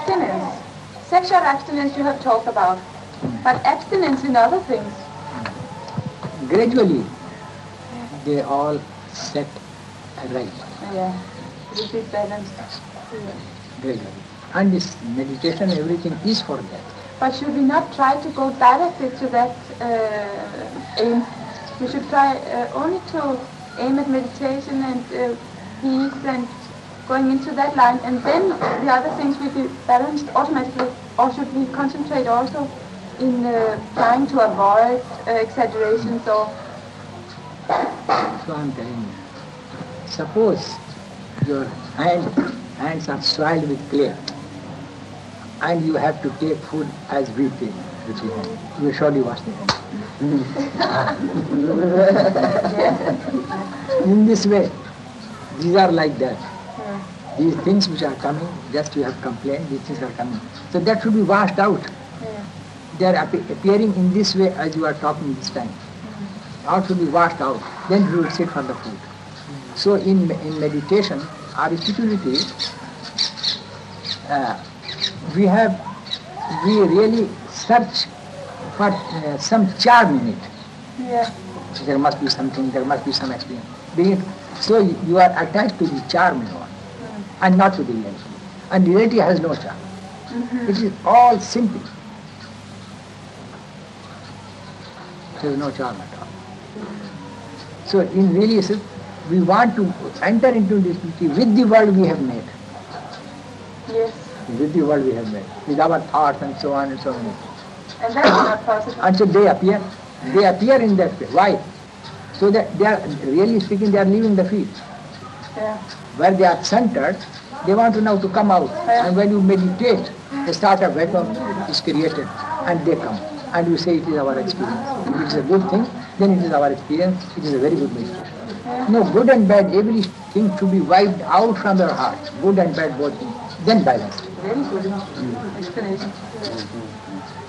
abstinence. Sexual abstinence you have talked about, but abstinence in other things. Gradually, they all set right. Yeah, it will be balanced. Gradually. And this meditation, everything is for that. But should we not try to go directly to that aim? We should try only to aim at meditation and peace and going into that line, and then the other things will be balanced automatically. Or should we concentrate also in trying to avoid exaggerations or... So I'm telling you, suppose your hands are soiled with clay, and you have to take food as we take with your hand. You will surely wash the hand. In this way, these are like that. These things which are coming, just you have complained, these things are coming. So that should be washed out. They are appearing in this way as you are talking this time. All should be washed out. Then you will sit for the food. So in meditation, our spirituality, we really search for some charm in it. Yeah. There must be something, there must be some experience. So you are attached to the charm in one, and not to the reality. And reality has no charm. It is all simple. There is no charm at all. So in really, we want to enter into this beauty with the world we have made. Yes. With the world we have made, with our thoughts and so on and so on. And that's not possible. And so they appear in that way. Why? So that they are, really speaking, they are leaving the field. Yeah. Where they are centered, they want to now to come out. Yeah. And when you meditate, a sort of vacuum is created, and they come. And you say it is our experience. If it is a good thing, then it is our experience. It is a very good meditation. Yeah. No, good and bad, everything should be wiped out from your heart. Good and bad both things. Then balance. Very good explanation.